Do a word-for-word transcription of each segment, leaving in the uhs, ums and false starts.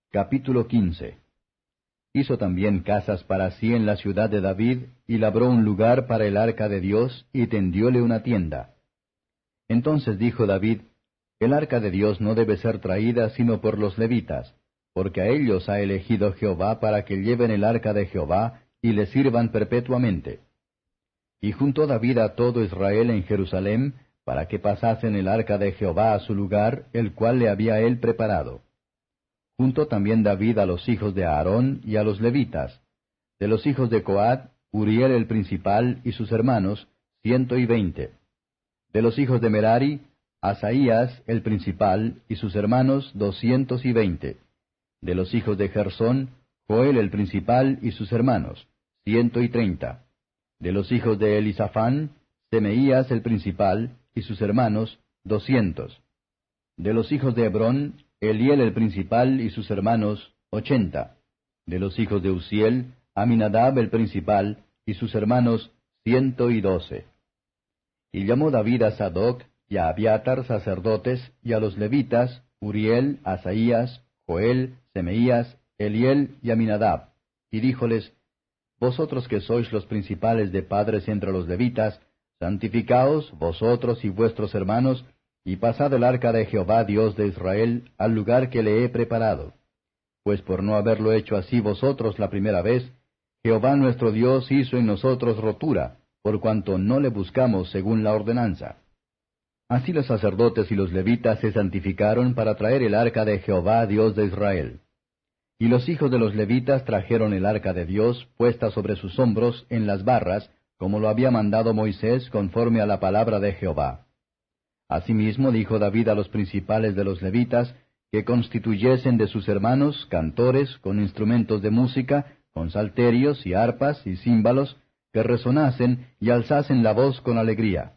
Capítulo quince. Hizo también casas para sí en la ciudad de David, y labró un lugar para el arca de Dios, y tendióle una tienda. Entonces dijo David, El arca de Dios no debe ser traída sino por los levitas, porque a ellos ha elegido Jehová para que lleven el arca de Jehová, y le sirvan perpetuamente. Y juntó David a todo Israel en Jerusalén, para que pasasen el arca de Jehová a su lugar, el cual le había él preparado. Juntó también David a los hijos de Aarón y a los levitas. De los hijos de Coat, Uriel el principal y sus hermanos, ciento y veinte. De los hijos de Merari, Asaías el principal y sus hermanos, doscientos y veinte. De los hijos de Gersón, Joel el principal y sus hermanos, ciento y treinta. De los hijos de Elisafán, Semeías el principal y sus hermanos, doscientos. De los hijos de Hebrón, Eliel el principal y sus hermanos, ochenta. De los hijos de Uziel, Aminadab el principal y sus hermanos, ciento y doce. Y llamó David a Sadoc y a Abiatar sacerdotes, y a los levitas, Uriel, Asaías, Joel, Semeías, Eliel y Aminadab, y díjoles, Vosotros que sois los principales de padres entre los levitas, santificaos vosotros y vuestros hermanos, y pasad el arca de Jehová Dios de Israel al lugar que le he preparado. Pues por no haberlo hecho así vosotros la primera vez, Jehová nuestro Dios hizo en nosotros rotura, por cuanto no le buscamos según la ordenanza. Así los sacerdotes y los levitas se santificaron para traer el arca de Jehová Dios de Israel. Y los hijos de los levitas trajeron el arca de Dios puesta sobre sus hombros en las barras, como lo había mandado Moisés conforme a la palabra de Jehová. Asimismo dijo David a los principales de los levitas, que constituyesen de sus hermanos cantores con instrumentos de música, con salterios y arpas y címbalos, que resonasen y alzasen la voz con alegría.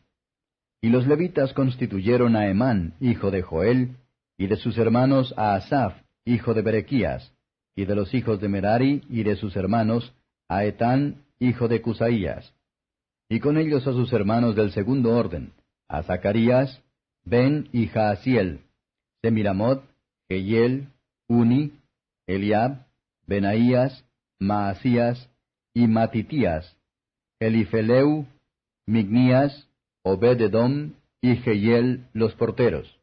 Y los levitas constituyeron a Emán, hijo de Joel, y de sus hermanos a Asaph, hijo de Berequías, y de los hijos de Merari y de sus hermanos, a Etán, hijo de Cusaías. Y con ellos a sus hermanos del segundo orden, a Zacarías, Ben y Jaasiel, Semiramot, Jehiel, Uni, Eliab, Benaías, Maasías y Matitías, Elifeleu, Mignías, Obed-edom y Jehiel los porteros.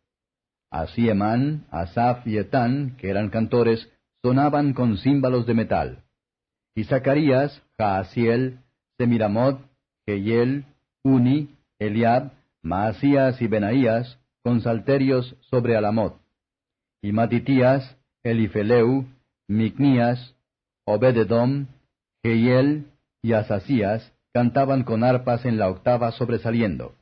Así Emán, Asaph y Etán, que eran cantores, sonaban con címbalos de metal. Y Zacarías, Jaasiel, Semiramot, Jehiel, Uni, Eliab, Maasías y Benaías, con salterios sobre Alamot. Y Matitías, Elifeleu, Micnías, Obed-edom, Jehiel y Asasías cantaban con arpas en la octava sobresaliendo.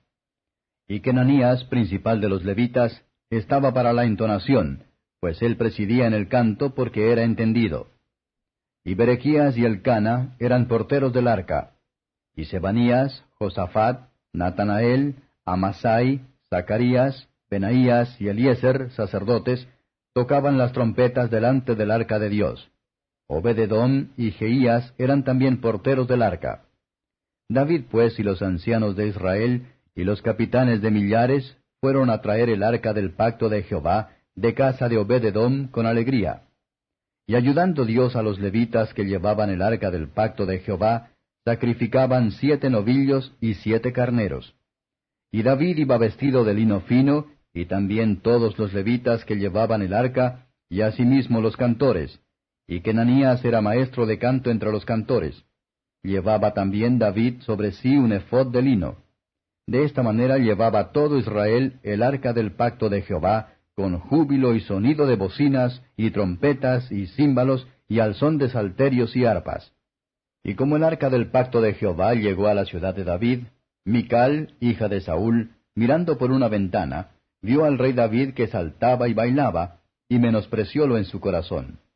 Y Kenanías, principal de los levitas, estaba para la entonación, pues él presidía en el canto porque era entendido. Y Berequías y Elcana eran porteros del arca. Y Sebanías, Josafat, Natanael, Amasai, Zacarías, Benaías y Eliezer, sacerdotes, tocaban las trompetas delante del arca de Dios. Obed-edom y Jeías eran también porteros del arca. David pues y los ancianos de Israel y los capitanes de millares fueron a traer el arca del pacto de Jehová de casa de Obed-edom con alegría. Y ayudando Dios a los levitas que llevaban el arca del pacto de Jehová, sacrificaban siete novillos y siete carneros. Y David iba vestido de lino fino, y también todos los levitas que llevaban el arca, y asimismo los cantores. Y Kenanías era maestro de canto entre los cantores. Llevaba también David sobre sí un efod de lino. De esta manera llevaba todo Israel el arca del pacto de Jehová, con júbilo y sonido de bocinas, y trompetas, y címbalos, y al son de salterios y arpas. Y como el arca del pacto de Jehová llegó a la ciudad de David, Mical, hija de Saúl, mirando por una ventana, vio al rey David que saltaba y bailaba, y menospreciólo en su corazón.